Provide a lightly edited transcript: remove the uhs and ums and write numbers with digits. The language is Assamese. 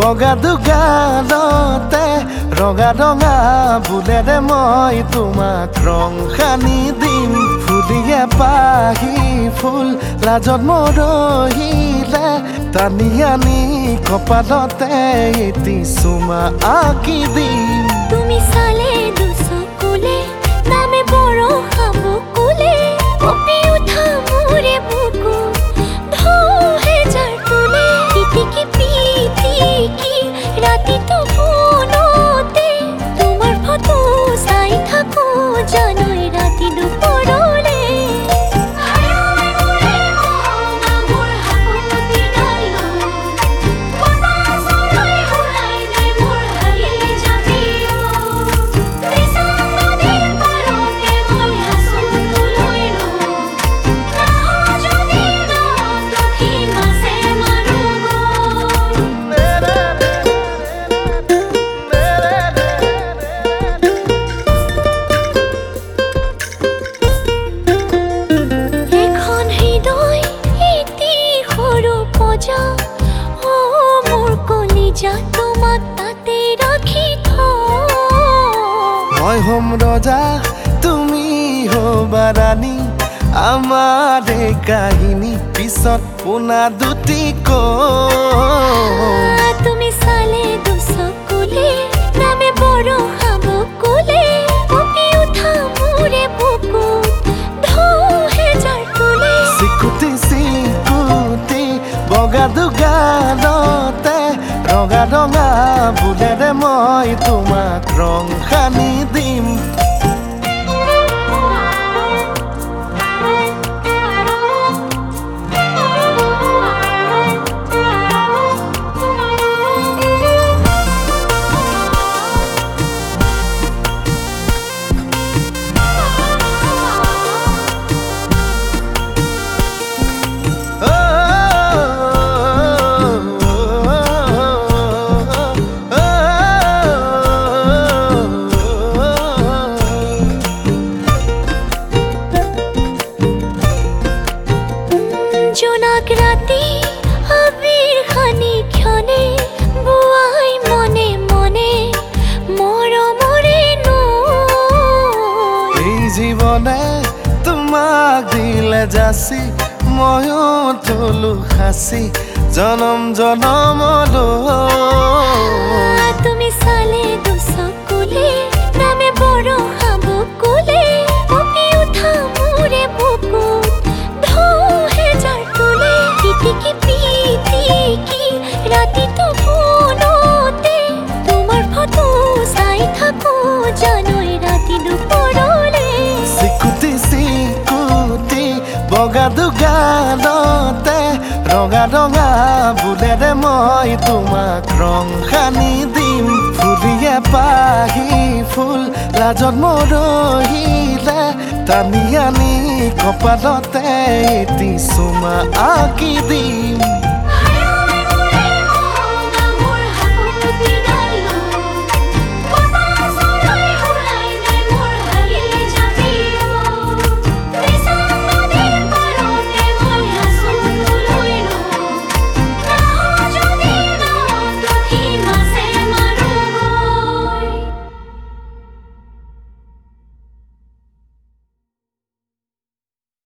বগা দুগালতে ৰঙা ৰঙা বুলেৰে মই তোমাক ৰং সানি দিম ফুলিয়ে পাহি ফুল লাজত মৰহিলে টানি আনি কপালতে এটি চুমা আঁকি দিম তুমি চালে দুচকুলে নামে বৰ হাবুকুলে কঁপি উঠা মোৰে বুকু ঢৌহেজাৰ তোলে পিটিকি পিটিকি ৰাতিটো ফোনতে তোমাৰ ফটো চাই থাকো জানই ৰাতি দুপৰলে তোমাক তাতে ৰাখি মই হম ৰজা তুমি হবা ৰাণী আমাৰ এই কাহিনী পিছত পোনা দুটি তুমি চালে দুচকুলে নামে বৰ হাবুকুলে কঁপি উঠা মোৰে বুকু ঢৌহেজাৰ তোলে চিকুটি চিকুটি বগা দুগালতে ৰঙা ৰঙা বুলেৰে মই তোমাক ৰং সানি দিম জোনাক ৰাতি আবিৰ খানি ক্ষণে বুৱাই মনে মনে মৰমৰে এই জীৱনে তোমাক দিলে যাচি ময়ো থলো সাঁচি জনম জনমলৈ তুমি চালে দুচকুলে নামে বৰ হাবুকুলে কঁপি উঠা মোৰে বুকু ঢৌহেজাৰ তোলে পিটিকি পিটিকি ৰাতিটো ফোনতে তোমাৰ ফটো চাই থাকো জানই ৰাতি দুপৰলে চিকুটি চিকুটি বগা দুগালতে ৰঙা ৰঙা বুলেৰে মই তোমাক ৰং সানি দিম ফুলিয়ে পাহি ফুল লাজত মৰহিলে টানি আনি কপালতে এটি চুমা আঁকি দিম